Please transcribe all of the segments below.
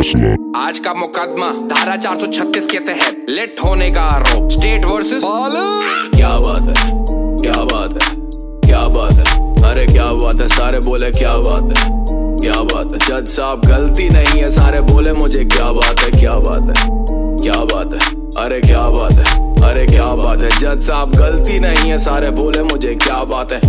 फैसला। आज का मुकदमा धारा 436 के तहत लेट होने का आरोप, स्टेट वर्सेस क्या बात है, क्या बात है, क्या बात है, अरे क्या बात है, सारे बोले क्या बात है, क्या बात है, जज साहब गलती नहीं है, सारे बोले मुझे क्या बात है, क्या बात है, क्या बात है, अरे क्या बात है, अरे क्या बात है, जज साहब गलती नहीं है, सारे बोले मुझे क्या बात है।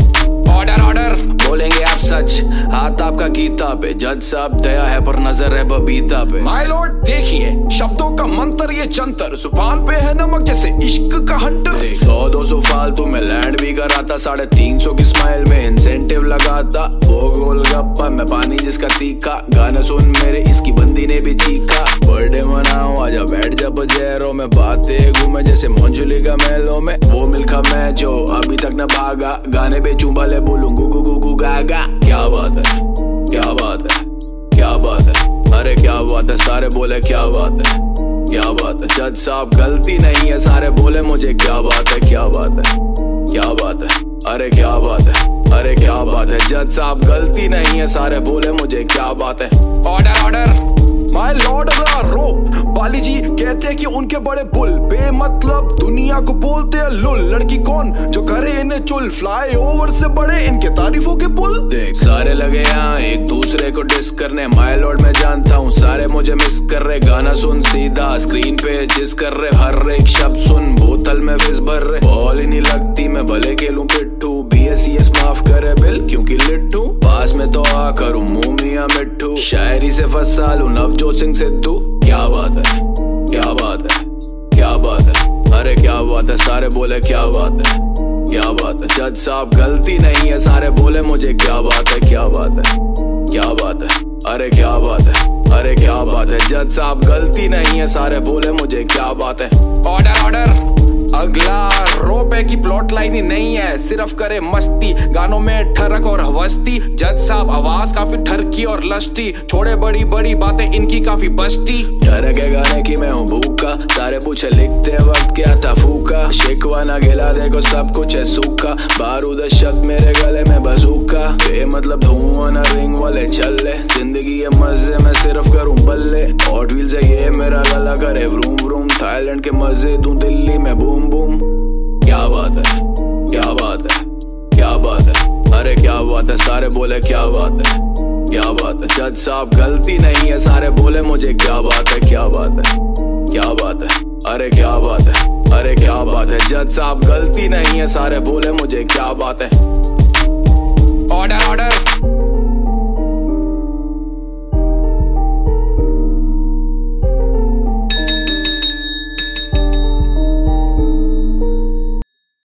ऑर्डर ऑर्डर, बोलेंगे आप सच, हाथ आपका गीता पे, जज साहब दया है पर नजर है बबीता पे। माय लॉर्ड देखिए, शब्दों का मंत्र ये जंतर, जुबान पे है नमक जैसे इश्क का हंटर। 100-200 फालतू में लैंड भी कराता, 350 की स्माइल में इंसेंटिव लगाता, वो गोलगप्पा मैं पानी जिसका तीखा, गाने सुन मेरे इसकी बंदी ने भी चीखा, बर्थडे मनाओ आजा बैठ जा बजेरों में, बातें घूमे जैसे मोंजुली का मेलों में, वो मिल्खा मैं जो अभी तक न भागा, गाने बेचूं भले बोलूं गु गु गु गु गागा। क्या बात है, क्या बात है, क्या बात है, अरे क्या बात है, सारे बोले क्या बात है, क्या बात है, जज साहब गलती नहीं है, सारे बोले मुझे क्या बात है, क्या बात है, क्या बात है, अरे क्या बात है, अरे क्या बात है, जज साहब गलती नहीं है, सारे बोले मुझे क्या बात है। ऑर्डर ऑर्डर, माय लॉर्ड रोप, बाली जी कहते हैं कि उनके बड़े बुल बेमतलब दुनिया को बोलते हैं लुल, लड़की कौन जो करे इन्हें चुल, फ्लाई ओवर से बड़े इनके तारीफों के पुल। देख सारे लगे यहाँ एक दूसरे को डिस करने, माय लॉर्ड मैं जानता हूँ सारे मुझे मिस कर रहे, गाना सुन सीधा स्क्रीन पे जिस कर रहे, हर एक शब्द सुन बोतल में फिस भर रहे, बॉल ही नहीं लगती मैं भले खेलूं पिट्ठू, BSES माफ करे बिल क्योंकि लिट्टू, पास में तो आ करूं मुंह मियां मिट्ठू, शायरी से फंसा लूं नवजोत सिंह सिद्धू। क्या बात है, क्या बात है, क्या बात है, अरे क्या बात है, सारे बोले क्या बात है, क्या बात है, जज साहब गलती नहीं है, सारे बोले मुझे क्या बात है, क्या बात है, क्या बात है, अरे क्या बात है, अरे क्या बात है, जज साहब गलती नहीं है, सारे बोले मुझे क्या बात है। ऑर्डर ऑर्डर, अगला रोप है की प्लॉट लाइन ही नहीं है, सिर्फ करे मस्ती, गानों में ठरक और हवस्ती, जज साहब आवाज काफी ठरकी और लस्टी, छोड़े बड़ी बड़ी बातें इनकी काफी बस्ती, ठरक है गाने की मैं हूँ भूखा, सारे पूछे लिखते वक्त क्या था फूका, शिकवा ना गिला देखो सब कुछ है सूखा, बारूद शत मेरे गले में बजूका, मतलब धुआं ना रिंग वाले चले, जिंदगी है मजे में सिर्फ करूं बल्ले, हॉट व्हील्स है ये मेरा गला करे व्रूम व्रूम, थाईलैंड के मजे दूं दिल्ली में बूम बूम। क्या बात है, क्या बात है, क्या बात है, अरे क्या बात है, सारे बोले क्या बात है, क्या बात है, जज साहब गलती नहीं है, सारे बोले मुझे क्या बात है, क्या बात है, क्या बात है, अरे क्या बात है, अरे क्या बात है, जज साहब गलती नहीं है, सारे बोले मुझे क्या बात है। Order order,